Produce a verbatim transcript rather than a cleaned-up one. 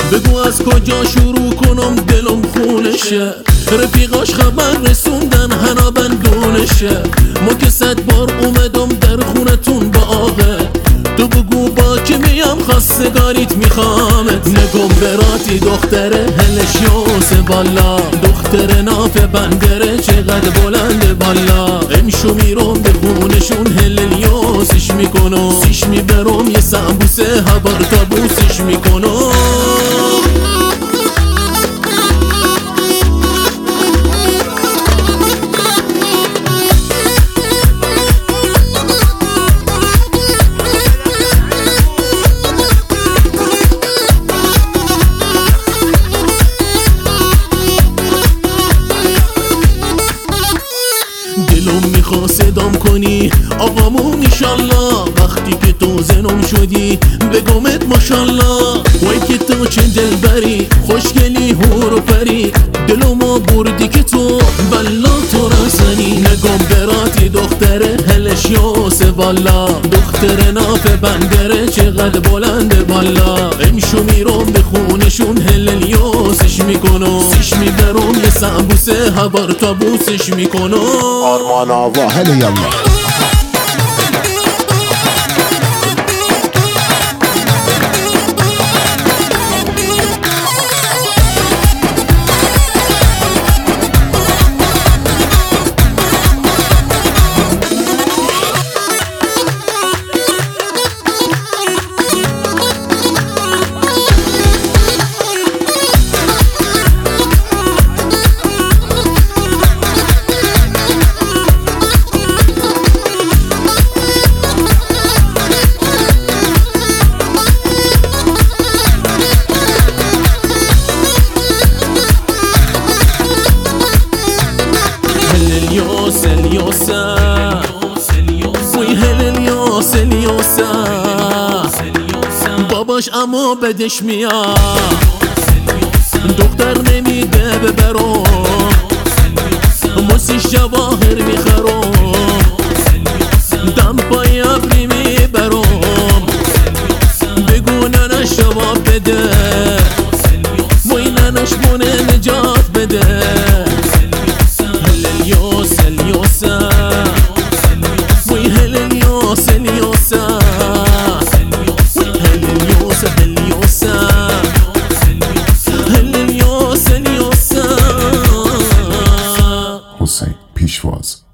بگو از کجا شروع کنم دلم خونشه. رفیقاش خبر رسوندن هنا بندونشه. ما که صد بار اومدم در خونتون با آقه. تو بگو با که میم خواستگاریت میخوامت. نگم براتی دختره هلش یوس بالا. دختر ناف بندره چقدر بلند بالا. امشو میرم به خونشون هلل یوسش میکنم. سیش میبرم یه سمبوسه هبار تابوسش میکنم. دلم میخوا صدام کنی آقامون ایشالله. وقتی که تو زنم شدی بگمت ماشالله. وای که تو چه دل بری خوشگلی هور و پری. دلمو بردی که تو بلا تو رسنی. نگم براتی دختره هلش یوس بالا. دختر ناف بندره چقدر بلند بالا. امشو میرم به خونشون هلل یوسش میکنم. سیش میبرم یه سمبوسه هبار تابوسش میکنم. آرمان آوا هله یلا. اليوسا وی هل اليوسا اليوسا. باباش اما بدش میاد. دختر نمیده ببرم. موسیش جواهر میخرم. دم پای ابری میبرم. بگو ننش جواب بده. وی ننش مونه نجات بده. اليوسا اليوسا وي هل اليوسا اليوسا. هل اليوسا اليوسا هل اليوسا اليوسا. حسین پیشواز.